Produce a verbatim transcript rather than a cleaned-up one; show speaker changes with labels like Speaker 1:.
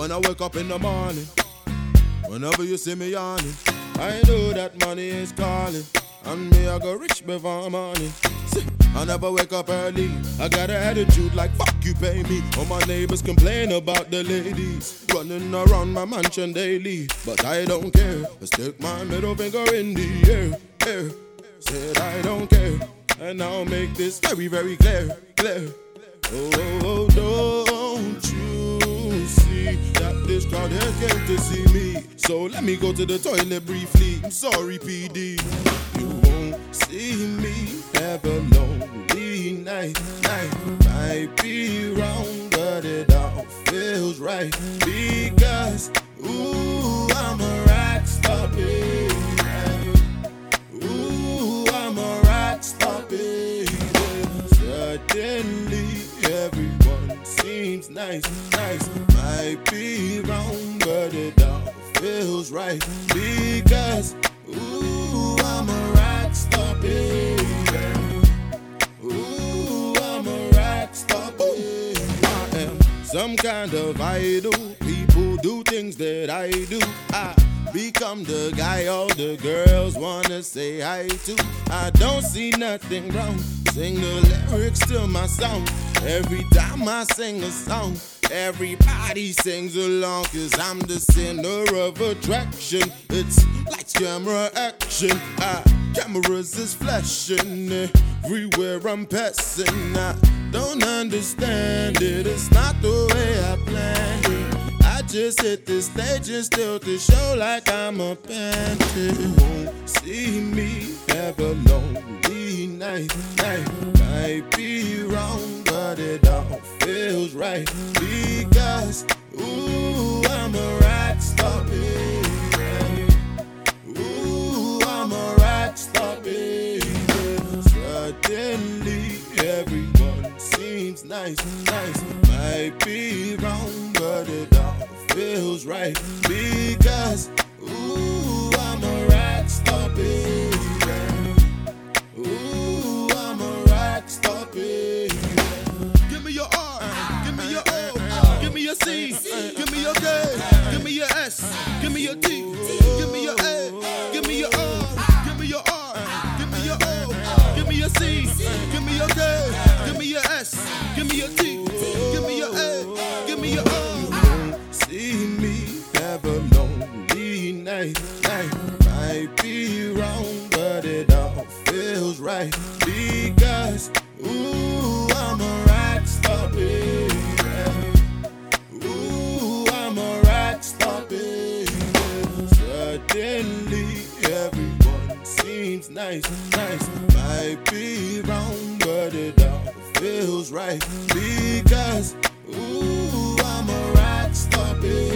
Speaker 1: when I wake up in the morning. Whenever you see me yawning, I know that money is calling. And me, I go rich before morning. I never wake up early. I got an attitude like fuck you pay me. All my neighbors complain about the ladies running around my mansion daily, but I don't care. I stick my middle finger in the air, air. Said I don't care, and I'll make this very, very clear, clear. Oh, oh, oh, don't you see that this crowd here came to see me? So let me go to the toilet briefly. I'm sorry, P D. You won't see me ever lonely night, night. Might be wrong, but it all feels right. Because, ooh, I'm a rock star, baby. Ooh, I'm a rock star, baby. Suddenly, everyone seems nice, nice. Might be wrong, but it all feels right. Because, ooh, I'm a rock star, baby. Ooh, I'm a rock star, baby. I am some kind of idol. People do things that I do. I become the guy all the girls wanna say hi to. I don't see nothing wrong. Sing the lyrics to my song. Every time I sing a song, everybody sings along. Cause I'm the center of attraction. It's lights, camera, action. I, cameras is flashing everywhere I'm passing. I don't understand it. It's not the way I planned it. I just hit the stage and still to show like I'm a bandit. You won't see me ever lonely night, night. Might be wrong, but it all feels right. Because, ooh, I'm a rock star, baby. Ooh, I'm a rock star, baby. Suddenly, everyone seems nice, nice. Might be wrong, but it all feels right. Because, ooh, I'm a rock star, baby. Ooh, I'm a rock star, baby. Give me your R, give me your O, give me your C, give me your K, give me your S, give me your T, give me your A, give me your O, give me your R, give me your O, give me your C, give me your K, give me your S, give me your T, give me your A, give me your O. See me ever lonely night, night. Might be wrong, but it all feels right. Because, ooh, I'm a rock star, baby. Ooh, I'm a rock star, baby. Suddenly, everyone seems nice, nice. Might be wrong, but it all feels right. Because, ooh, I'm a rock star, baby.